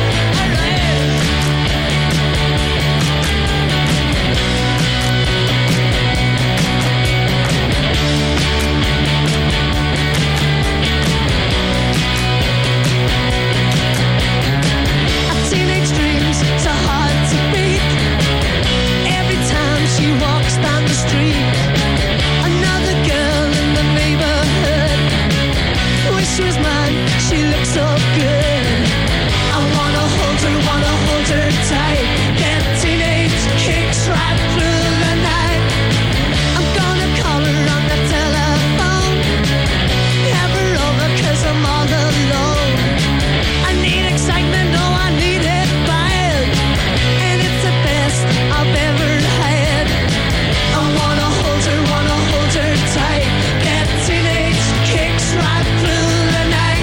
Our teenage dreams so hard to beat. Every time she walks down the street, another girl in the neighborhood. Wish she was mine, she looks so good. I wanna hold her, wanna hold her tight. Get teenage kicks right through the night. I'm gonna call her on the telephone. Have her over 'cause I'm all alone. I need excitement, no, I need it bad. And it's the best I've ever had. I wanna hold her, wanna hold her tight. Get teenage kicks right through the night.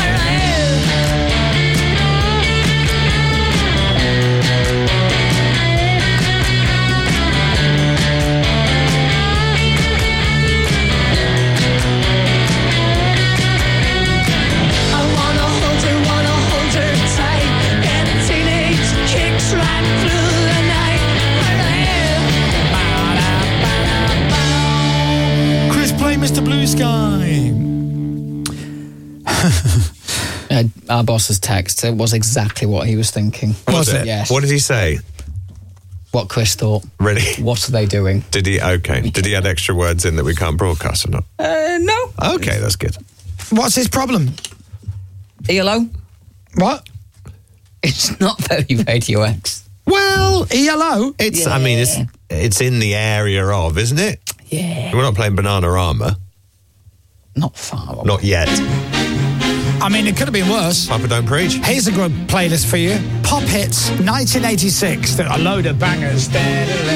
I wanna hold her, wanna hold her tight. Get teenage kicks right through the night. Chris, play Mister Blue Sky. Uh, our boss's text, it was exactly what he was thinking. Was it? Yes. What did he say? What Chris thought. Really? What are they doing? Did he? Okay. Did he add extra words in that we can't broadcast or not? Uh, no. Okay, that's good. What's his problem? E L O? What? It's not very Radio X. Well, E L O? It's. I mean, it's it's in the area of, isn't it? Yeah. We're not playing Bananarama. Not far away. Not yet. I mean, it could have been worse. Papa Don't Preach. Here's a good playlist for you. Pop hits, nineteen eighty-six. A load of bangers. You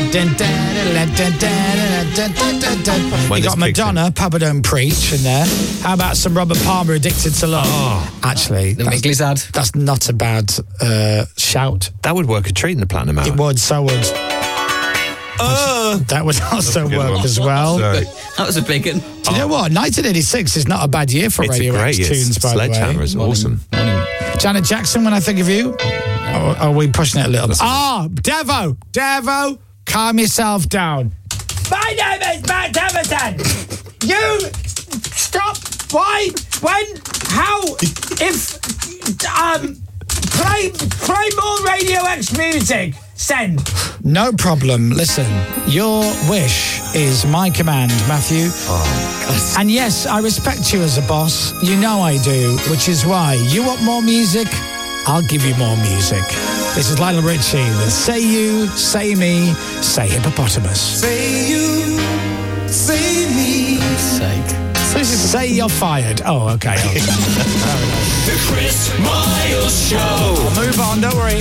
got Madonna, Papa Don't Preach in there. How about some Robert Palmer, Addicted to Love? Oh. Actually, The that's, Migley's ad. that's not a bad uh, shout. That would work a treat in the Platinum Hour. It would, so would. Uh, that would also That's a good work one. as well. Sorry. That was a big one. Do you know what? nineteen eighty-six is not a bad year for It's Radio a great X year. tunes, by the Sledgehammer way. is awesome. Janet Jackson, when I think of you? Or are we pushing it a little bit? Ah, Devo! Devo! Calm yourself down. My name is Matt Everton! You stop! Why? When? How? If... Um... Play, play more Radio X music. Send. No problem. Listen, your wish is my command, Matthew. Oh, and yes, I respect you as a boss. You know I do, which is why you want more music, I'll give you more music. This is Lionel Richie with Say You, Say Me, Say Hippopotamus. Say you, say me. Sake. Say you're fired. Oh, okay. The Chris Miles Show. I'll move on, don't worry.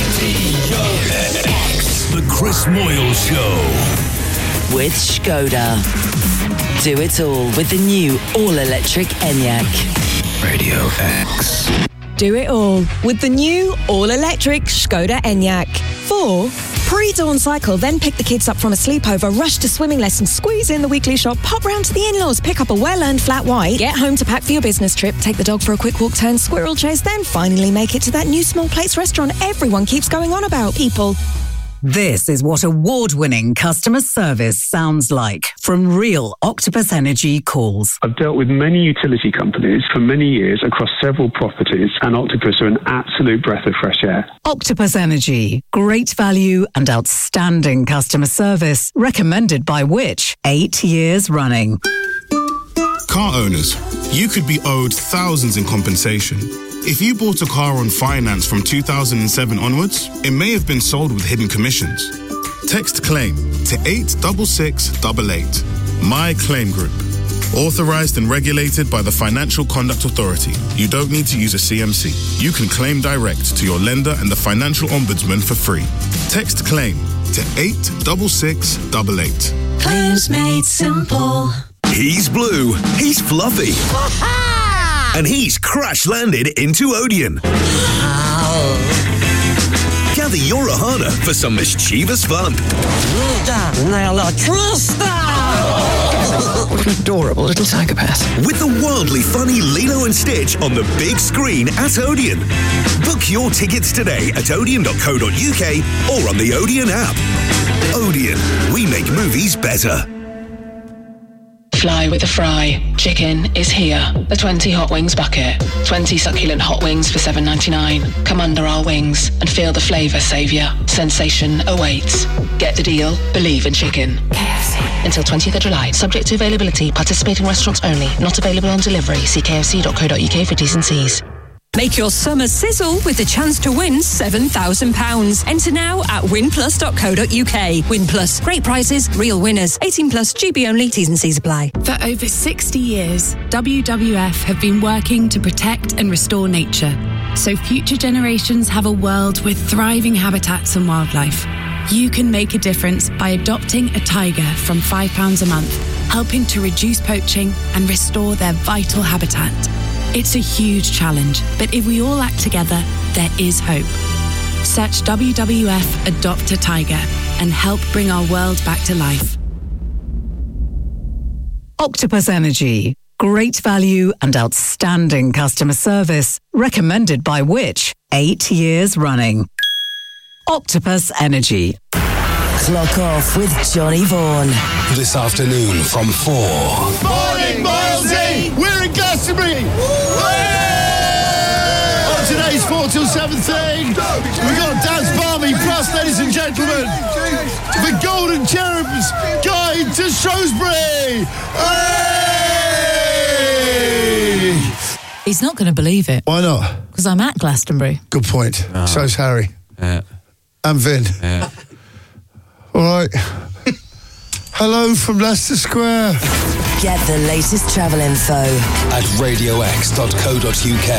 The Chris Moyle Show. With Skoda. Do it all with the new all-electric Enyaq. Radio X. Do it all with the new all-electric Skoda Enyaq. For pre-dawn cycle, then pick the kids up from a sleepover, rush to swimming lessons, squeeze in the weekly shop, pop round to the in-laws, pick up a well-earned flat white, get home to pack for your business trip, take the dog for a quick walk, turn squirrel chase, then finally make it to that new small plates restaurant everyone keeps going on about. People. This is what award-winning customer service sounds like from real Octopus Energy calls. I've dealt with many utility companies for many years across several properties, and Octopus are an absolute breath of fresh air. Octopus Energy. Great value and outstanding customer service. Recommended by which? Eight years running. Car owners, you could be owed thousands in compensation. If you bought a car on finance from two thousand seven onwards, it may have been sold with hidden commissions. Text CLAIM to eight six six eight eight. My Claim Group. Authorized and regulated by the Financial Conduct Authority. You don't need to use a C M C. You can claim direct to your lender and the Financial Ombudsman for free. Text CLAIM to eight six six eight eight. Claims made simple. He's blue, he's fluffy, and he's crash-landed into Odeon. Gather your Ohana for some mischievous fun. What an adorable little psychopath. With the wildly funny Lilo and Stitch on the big screen at Odeon. Book your tickets today at odeon dot co dot uk or on the Odeon app. Odeon, we make movies better. Fly with a fry. Chicken is here. The twenty hot wings bucket. twenty succulent hot wings for seven ninety-nine. Come under our wings and feel the flavour saviour. Sensation awaits. Get the deal. Believe in chicken. K F C. Until twentieth of July. Subject to availability. Participating restaurants only. Not available on delivery. See k f c dot co dot uk for T's and C's. Make your summer sizzle with the chance to win seven thousand pounds. Enter now at win plus dot co dot uk. Win Plus. Great prizes, real winners. eighteen plus, G B only, T's and C's apply. For over sixty years, W W F have been working to protect and restore nature, so future generations have a world with thriving habitats and wildlife. You can make a difference by adopting a tiger from five pounds a month, helping to reduce poaching and restore their vital habitat. It's a huge challenge, but if we all act together, there is hope. Search W W F Adopt a Tiger and help bring our world back to life. Octopus Energy. Great value and outstanding customer service. Recommended by which? Eight years running. Octopus Energy. Clock off with Johnny Vaughan. This afternoon from four. Morning, Milesy! We're in Glastonbury! On today's four till seven thing, we got Dance Barmy Plus, ladies and gentlemen, the Golden Cherubs Guide to Shrewsbury! Hey! He's not going to believe it. Why not? Because I'm at Glastonbury. Good point. Oh. So's Harry. Yeah. And Vin. Yeah. All right. Hello from Leicester Square. Get the latest travel info at radio x dot co dot uk.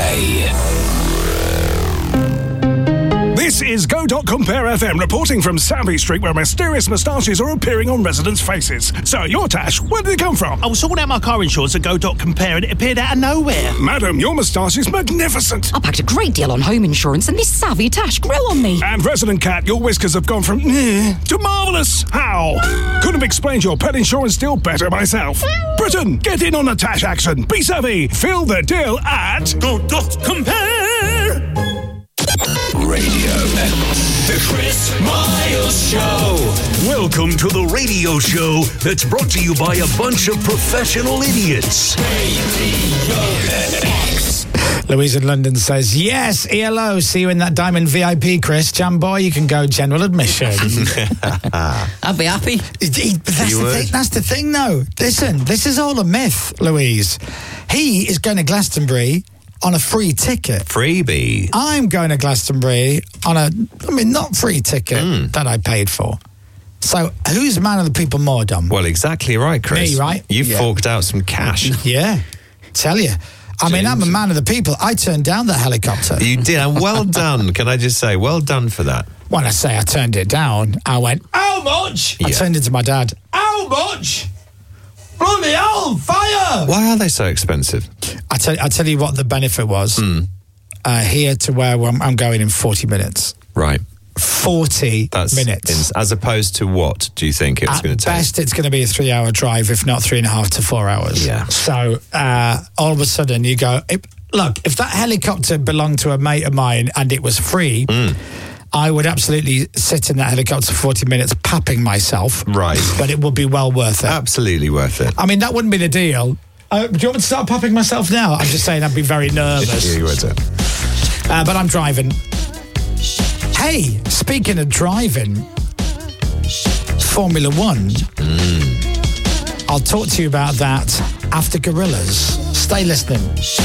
This is Go dot Compare F M reporting from Savvy Street, where mysterious moustaches are appearing on residents' faces. So, your Tash, where did it come from? I was sorting out my car insurance at Go dot Compare and it appeared out of nowhere. Madam, your moustache is magnificent. I packed a great deal on home insurance and this savvy Tash grew on me. And Resident Cat, your whiskers have gone from eh to marvellous. How? Couldn't have explained your pet insurance deal better myself. Britain, get in on the Tash action. Be savvy. Fill the deal at Go dot Compare. Radio X. The Chris Miles Show. Welcome to the radio show that's brought to you by a bunch of professional idiots. Radio X. Louise in London says, yes, E L O, see you in that Diamond V I P, Chris. Jam boy, you can go general admission. I'd be happy. He, he, but that's, You the would. thing, that's the thing, though. Listen, this is all a myth, Louise. He is going to Glastonbury on a free ticket. Freebie. I'm going to Glastonbury on a, I mean, not free ticket Mm. that I paid for. So who's man of the people more, Dom? Well, exactly right, Chris. Me, right? You Yeah. forked out some cash. Yeah, tell you. I mean, I'm a man of the people. I turned down that helicopter. You did, and well done. Can I just say, well done for that. When I say I turned it down, I went, how much? I Yeah. turned it to my dad. How much? Bloody hell, fire! Why are they so expensive? I tell, I tell you what the benefit was. Mm. Uh, here to where I'm, I'm going in forty minutes. Right. forty That's minutes. ins- as opposed to what do you think it's At going to take? best, it's going to be a three-hour drive, if not three and a half to four hours. Yeah. So uh, all of a sudden, you go, it, look, if that helicopter belonged to a mate of mine and it was free, Mm. I would absolutely sit in that helicopter for forty minutes, papping myself. Right. But it would be well worth it. Absolutely worth it. I mean, that wouldn't be the deal. Uh, do you want me to start popping myself now? I'm just saying I'd be very nervous. Yeah, you would. Uh, but I'm driving. Hey, speaking of driving, Formula One. Mm. I'll talk to you about that after Gorillas. Stay listening.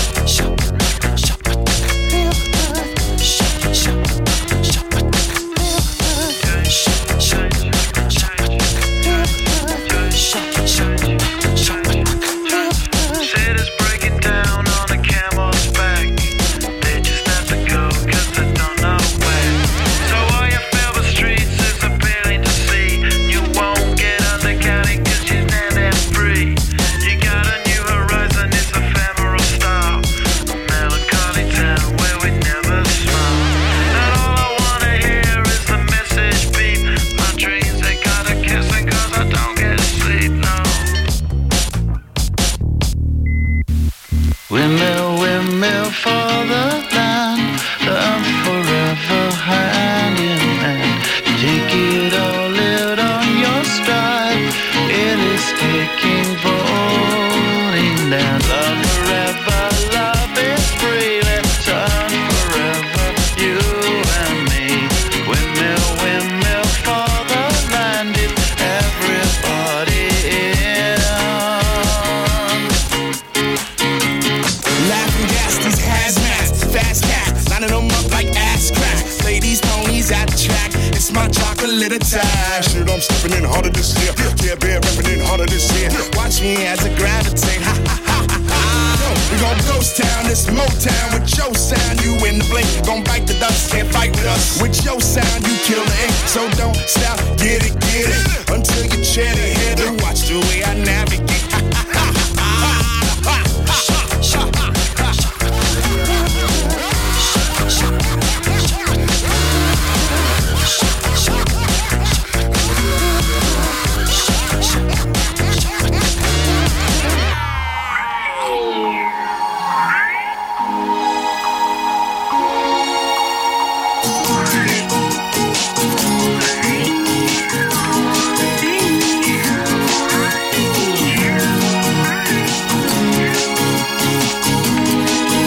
Windmill, windmill for the land, I'm forever hand in hand. Take it all, live on your stride. It is kicking, falling down. Love forever, love is free. Let's turn forever, you and me. Windmill, windmill for the land. If everybody in. Laughing gas, these hazmats, fast cats, lining them up like ass crack. Play these ponies at the track, it's my chocolate attack. Shit, I'm stepping in harder this year. Yeah, bear repping in harder this year. Watch me as I gravitate. Ha ha ha ha ha. Yo, we gon' ghost town, this Motown with your sound. You in the blink, gon' bite the dust, can't fight with us. With your sound, you kill the ink. So don't stop